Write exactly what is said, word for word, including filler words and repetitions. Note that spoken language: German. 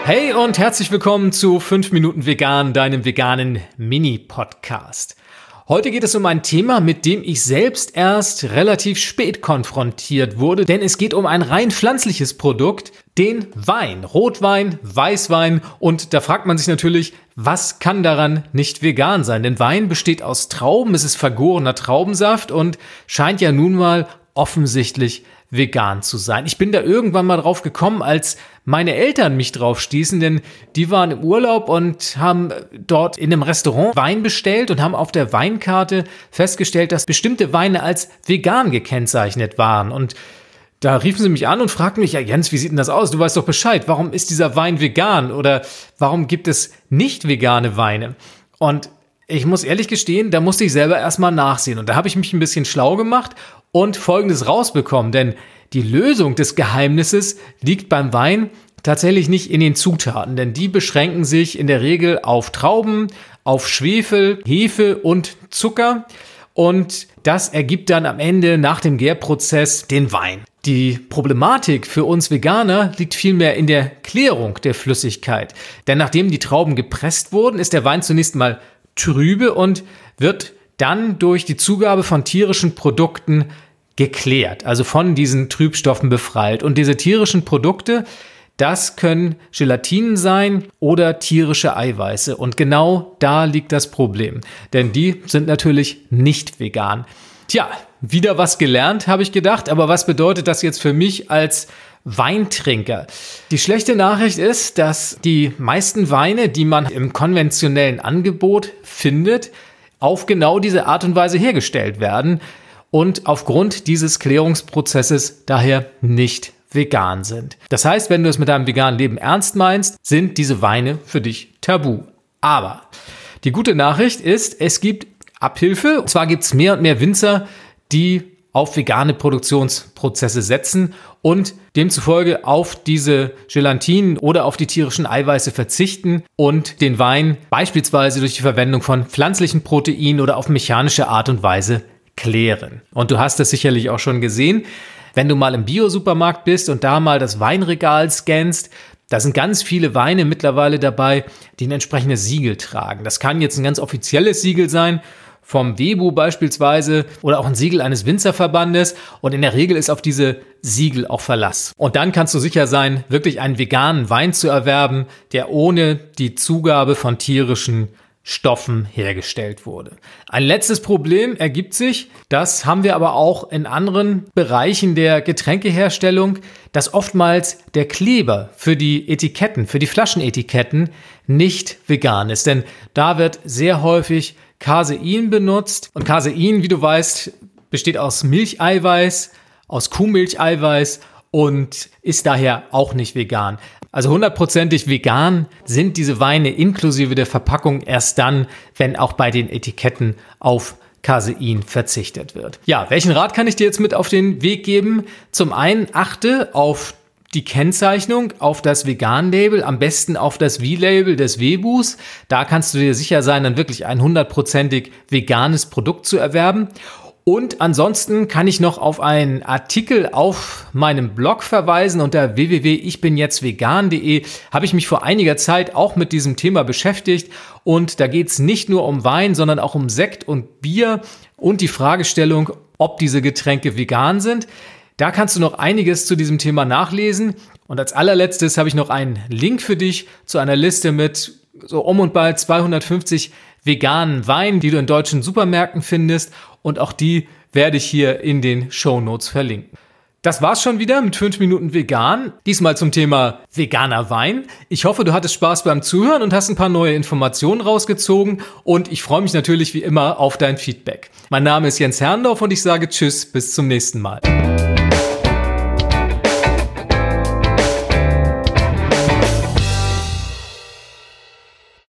Hey und herzlich willkommen zu fünf Minuten Vegan, deinem veganen Mini-Podcast. Heute geht es um ein Thema, mit dem ich selbst erst relativ spät konfrontiert wurde, denn es geht um ein rein pflanzliches Produkt, den Wein, Rotwein, Weißwein, und da fragt man sich natürlich, was kann daran nicht vegan sein? Denn Wein besteht aus Trauben, es ist vergorener Traubensaft und scheint ja nun mal offensichtlich vegan zu sein. Ich bin da irgendwann mal drauf gekommen, als meine Eltern mich drauf stießen, denn die waren im Urlaub und haben dort in einem Restaurant Wein bestellt und haben auf der Weinkarte festgestellt, dass bestimmte Weine als vegan gekennzeichnet waren. Und da riefen sie mich an und fragten mich, ja Jens, wie sieht denn das aus? Du weißt doch Bescheid, warum ist dieser Wein vegan oder warum gibt es nicht vegane Weine? Und ich muss ehrlich gestehen, da musste ich selber erstmal nachsehen und da habe ich mich ein bisschen schlau gemacht und Folgendes rausbekommen, denn die Lösung des Geheimnisses liegt beim Wein tatsächlich nicht in den Zutaten, denn die beschränken sich in der Regel auf Trauben, auf Schwefel, Hefe und Zucker und das ergibt dann am Ende nach dem Gärprozess den Wein. Die Problematik für uns Veganer liegt vielmehr in der Klärung der Flüssigkeit, denn nachdem die Trauben gepresst wurden, ist der Wein zunächst mal trübe und wird dann durch die Zugabe von tierischen Produkten geklärt, also von diesen Trübstoffen befreit. Und diese tierischen Produkte, das können Gelatinen sein oder tierische Eiweiße. Und genau da liegt das Problem, denn die sind natürlich nicht vegan. Tja, wieder was gelernt, habe ich gedacht, aber was bedeutet das jetzt für mich als Weintrinker? Die schlechte Nachricht ist, dass die meisten Weine, die man im konventionellen Angebot findet, auf genau diese Art und Weise hergestellt werden und aufgrund dieses Klärungsprozesses daher nicht vegan sind. Das heißt, wenn du es mit deinem veganen Leben ernst meinst, sind diese Weine für dich tabu. Aber die gute Nachricht ist, es gibt Abhilfe. Und zwar gibt es mehr und mehr Winzer, die auf vegane Produktionsprozesse setzen und demzufolge auf diese Gelatinen oder auf die tierischen Eiweiße verzichten und den Wein beispielsweise durch die Verwendung von pflanzlichen Proteinen oder auf mechanische Art und Weise klären. Und du hast das sicherlich auch schon gesehen, wenn du mal im Bio-Supermarkt bist und da mal das Weinregal scannst, da sind ganz viele Weine mittlerweile dabei, die ein entsprechendes Siegel tragen. Das kann jetzt ein ganz offizielles Siegel sein, vom WEBU beispielsweise oder auch ein Siegel eines Winzerverbandes und in der Regel ist auf diese Siegel auch Verlass. Und dann kannst du sicher sein, wirklich einen veganen Wein zu erwerben, der ohne die Zugabe von tierischen Stoffen hergestellt wurde. Ein letztes Problem ergibt sich, das haben wir aber auch in anderen Bereichen der Getränkeherstellung, dass oftmals der Kleber für die Etiketten, für die Flaschenetiketten nicht vegan ist, denn da wird sehr häufig Casein benutzt und Casein, wie du weißt, besteht aus Milcheiweiß, aus Kuhmilcheiweiß und ist daher auch nicht vegan. Also hundertprozentig vegan sind diese Weine inklusive der Verpackung erst dann, wenn auch bei den Etiketten auf Casein verzichtet wird. Ja, welchen Rat kann ich dir jetzt mit auf den Weg geben? Zum einen achte auf die Kennzeichnung, auf das Vegan-Label, am besten auf das V-Label des WEBUs. Da kannst du dir sicher sein, dann wirklich ein hundertprozentig veganes Produkt zu erwerben. Und ansonsten kann ich noch auf einen Artikel auf meinem Blog verweisen. Unter w w w punkt ich bin jetzt vegan punkt de habe ich mich vor einiger Zeit auch mit diesem Thema beschäftigt. Und da geht es nicht nur um Wein, sondern auch um Sekt und Bier und die Fragestellung, ob diese Getränke vegan sind. Da kannst du noch einiges zu diesem Thema nachlesen. Und als allerletztes habe ich noch einen Link für dich zu einer Liste mit so um und bei zweihundertfünfzig veganen Weinen, die du in deutschen Supermärkten findest. Und auch die werde ich hier in den Shownotes verlinken. Das war's schon wieder mit fünf Minuten vegan. Diesmal zum Thema veganer Wein. Ich hoffe, du hattest Spaß beim Zuhören und hast ein paar neue Informationen rausgezogen. Und ich freue mich natürlich wie immer auf dein Feedback. Mein Name ist Jens Herrndorf und ich sage Tschüss, bis zum nächsten Mal.